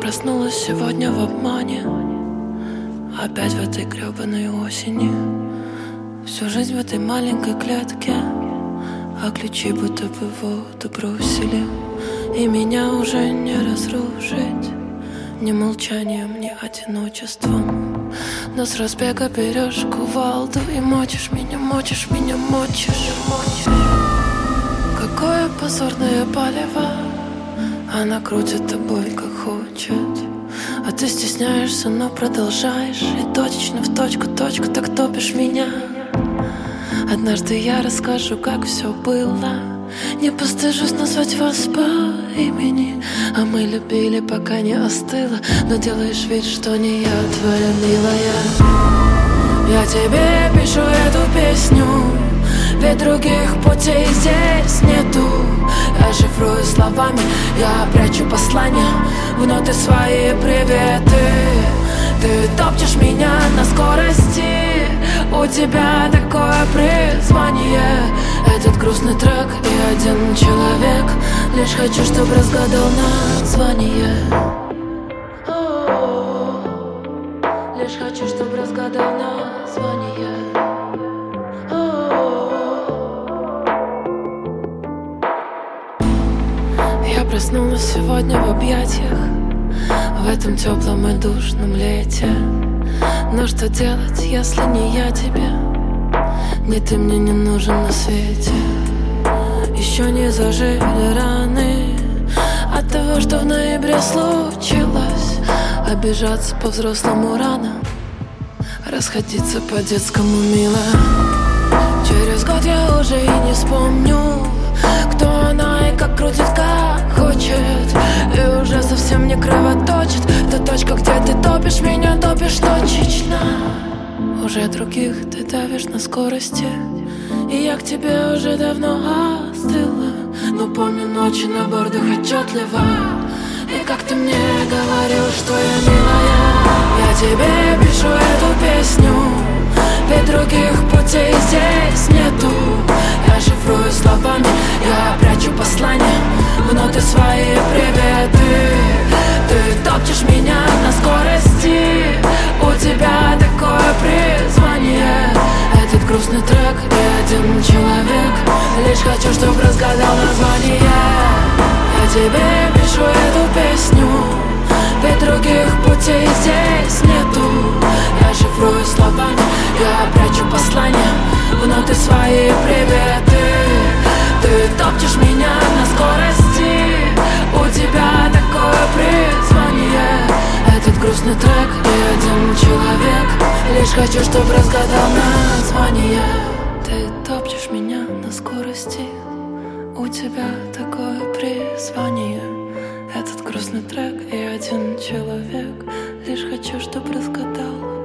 проснулась сегодня в обмане, опять в этой гребаной осени. Всю жизнь в этой маленькой клетке, а ключи будто бы в воду бросили. И меня уже не разрушить ни молчанием, ни одиночеством. Но с разбега берешь кувалду и мочишь меня, мочишь меня, мочишь. Какое позорное палево, она крутит тобой как хочет, а ты стесняешься, но продолжаешь. И точечно в точку, так топишь меня. Однажды я расскажу, как все было. Не постыжусь назвать вас по имени. А мы любили, пока не остыло. Но делаешь вид, что не я твоя милая. Я тебе пишу эту песню, ведь других путей здесь нету. Я шифрую словами, я прячу послания в ноты свои приветы. Ты топчешь меня на скорости, у тебя такое призвание. Этот грустный трек и один человек, лишь хочу, чтоб разгадал название. Лишь хочу, чтоб разгадал название. Я проснулась сегодня в объятиях, в этом теплом и душном лете. Но что делать, если не я тебе? Не ты мне не нужен на свете. Еще не зажили раны от того, что в ноябре случилось. Обижаться по-взрослому рано, расходиться по-детскому мило. Через год я уже и не вспомню, кто она и как крутит, как хочет. И уже совсем не кровоточит та точка, где ты топишь меня, топишь точечно. Уже других ты давишь на скорости, и я к тебе уже давно остыла. Но помню ночи на бордах отчетливо, и как ты мне говорил, что я милая. Я тебе пишу эту песню, ведь других путей здесь нету. Я шифрую словами, я прячу послания в ноты свои приветы. Ты топчешь меня на скорости, у тебя такое призвание. Этот грустный трек и один человек, лишь хочу, чтоб разгадал название. Я тебе пишу эту песню, ведь других путей здесь нету. Я шифрую словами, я прячу послания в ноты свои приветы. Ты топчешь меня на скорости, у тебя такое призвание. Этот грустный трек и один человек, лишь хочу, чтоб разгадал название. Ты топчешь меня на скорости, у тебя такое призвание. Этот грустный трек и один человек, лишь хочу, чтоб разгадал